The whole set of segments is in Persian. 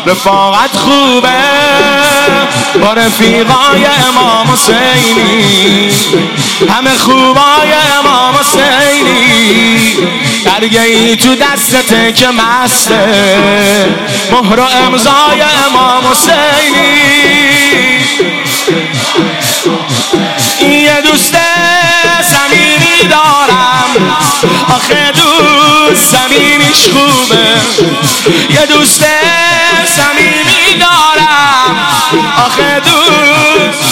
رفاقت خوبه با رفیقای امام حسینی، همه خوبای امام حسینی. درگهی تو دستته که مسته، مهر و امضای امام حسینی. یه دوست صمیمی دارم، آخه دوست صمیمیش خوبه. یه دوست صمیمی دارم، آخه دوست.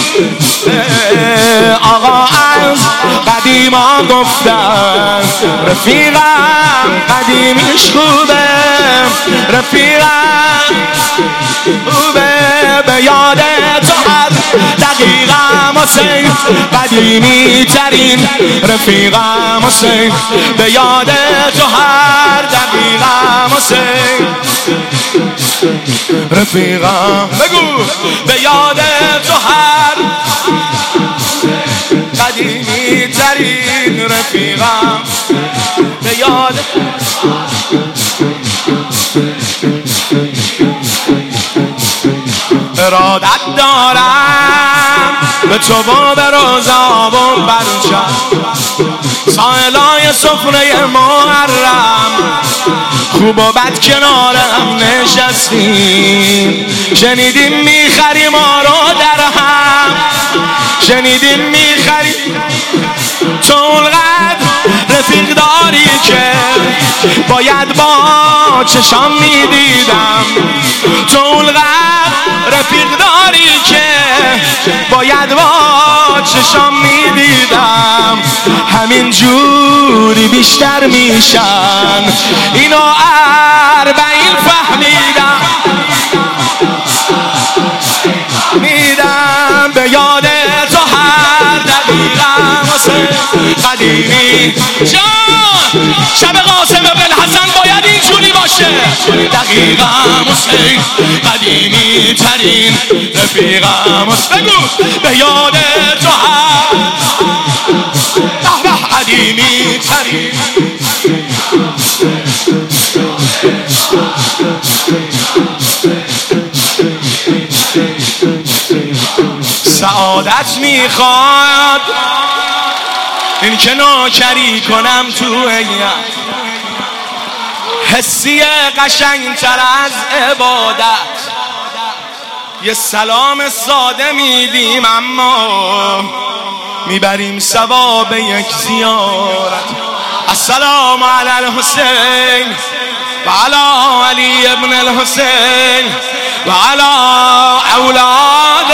آقا از قدیما گفتن رفیقم قدیمیش خوبه، رفیقم خوبه. به یاد تو هر دقیقم حسین، قدیمی ترین رفیقم حسین. به یاد تو هر دقیقم حسین، رفیقم. بگو به یاد تو هر قدیمی ترین رفیقم، به یاد. ارادت دارم به تو و به روزا و برچم، سائلای سفره محرم. خوب و بد کنارم نشستیم، شنیدیم میخری ما رو در هم، شنیدیم میخری. تو اونقدر رفیق داری که باید با چشام میدیدم. تو اونقدر رفیق داری که باید با چشام میدیدم. همین جوری بیشتر میشن اینو 40 فهمیدم. میدم به یاد تو هر دقیقم حسین قدیمی جان. شب قاسم بن حسن باید اینجوری باشه. دقیقم حسین قدیمی ترین رفیقم حسین. بگو به یاد تو هر قدیمی ترین. سعادت میخواد این که نوکری کنم تو هیئت، حسی قشنگتر از عبادت. یه سلام ساده میدیم اما میبریم ثواب یک زیارت. السلام علی الحسین و علی علی ابن الحسین و علی اولاد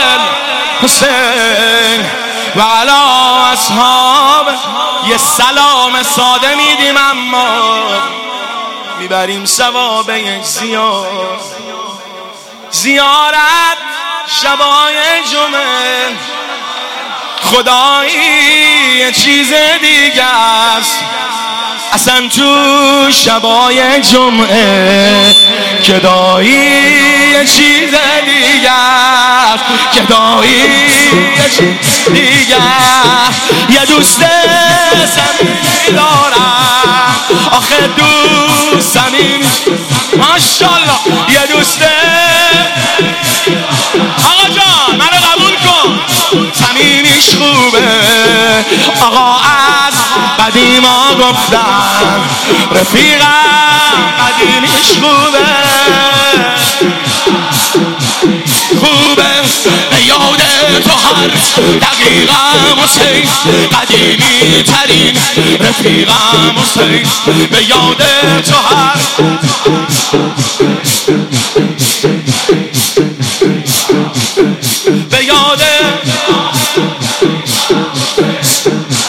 حسین و علی اصحاب. یه سلام ساده میدیم اما میبریم ثواب یک زیارت. شبای جمعه خدایی یه چیز دیگه است، اصلا تو شبای جمعه گدایی یه چیز دیگه است، گدایی یه چیز دیگه. یه دوست صمیمی دارم، آخه دوست صمیمی ماشاءالله. یه دوست آقا جان منو قبول کن، صمیمیش خوبه. آقا از قدیما گفتن رفیقم قدیمیش خوبه، خوبه. به یاد تو هر دقیقم حسین قدیمی ترین رفیقم حسین. به یاد تو هر به یاد